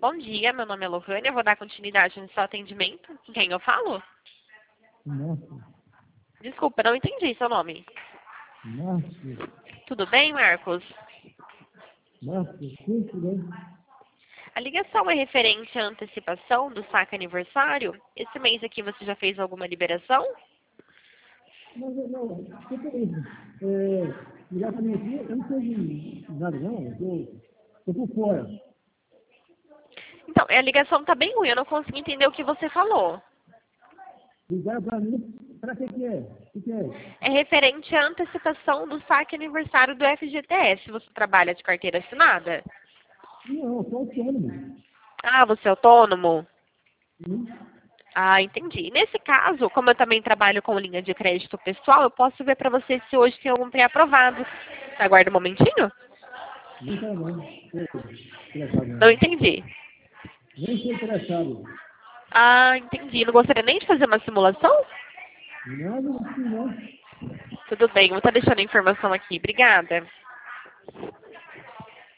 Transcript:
Bom dia, meu nome é Lohane, eu vou dar continuidade no seu atendimento. Com quem eu falo? Márcio, Desculpa, não entendi seu nome. Márcio, Tudo bem, Marcos? sim, tudo bem? A ligação é referente à antecipação do saque aniversário? Esse mês aqui você já fez alguma liberação? Mas, não, fica isso. Ligar para mim aqui, eu não sei nada, não, eu tô por fora. Então, a ligação tá bem ruim, eu não consigo entender o que você falou. Ligar para mim, para que é? O que é? É referente à antecipação do saque aniversário do FGTS. Você trabalha de carteira assinada? Não, eu sou autônomo. Ah, você é autônomo? Sim. Ah, entendi. Nesse caso, como eu também trabalho com linha de crédito pessoal, eu posso ver para você se hoje tem algum pré-aprovado. Aguarda um momentinho. Nem tá não. Tô interessado Não não. entendi. Nem sou interessado. Ah, entendi. Não gostaria nem de fazer uma simulação? Nada assim, não. Tudo bem, eu vou estar deixando a informação aqui. Obrigada.